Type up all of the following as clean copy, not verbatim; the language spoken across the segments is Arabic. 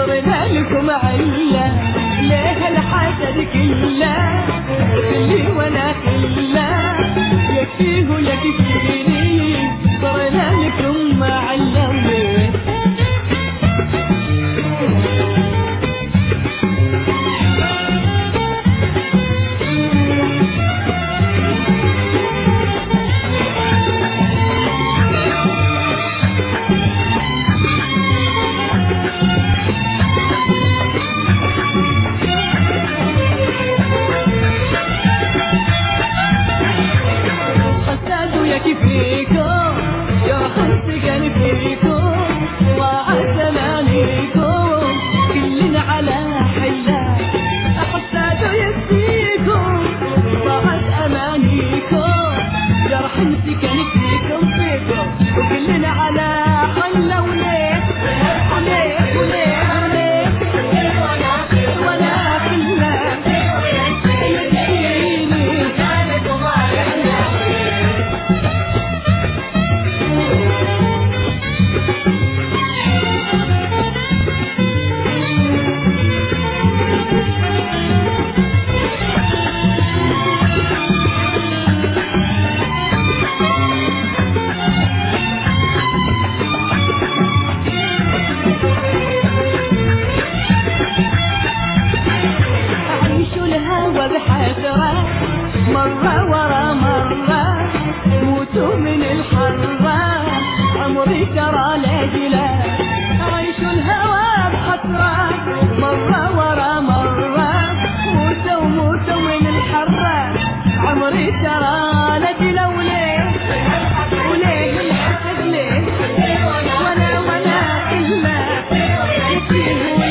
صرنا لكم علا ليه الحسد كله خلي ولا خلا يكفيه يكفيني صرنا لكم علا فيكم يا حسك أنا فيكم وعد أمانيكم كلنا على حلا حساد يكفيكم وعد أمانيكم يا حسك أنا فيكم وكلنا على حلا وليه وليه وليه وليه ولا خلا مرة ورا مرة موتوا من الحرة عمري ترى لاجلا عيشوا الهوى بحسرة مرة ورا مرة موتوا من الحرة عمري ترى لاجلا وليه وليه الحسد ليه ولا إلا يكفيه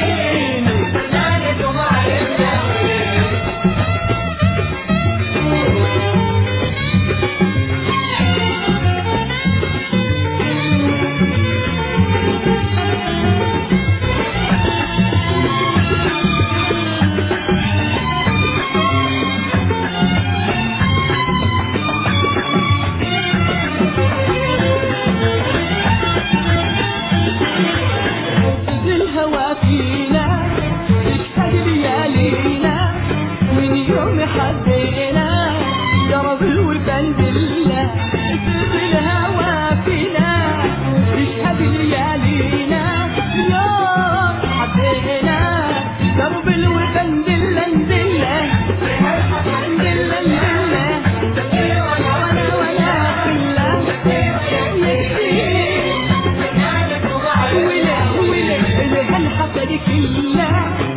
حبينا درب الولفان بالله سر الهوى فينا يشهد ليالينا يوم حبينا درب الولفان بالله بالله بالله بالله ولا بالله ولا الحسد كله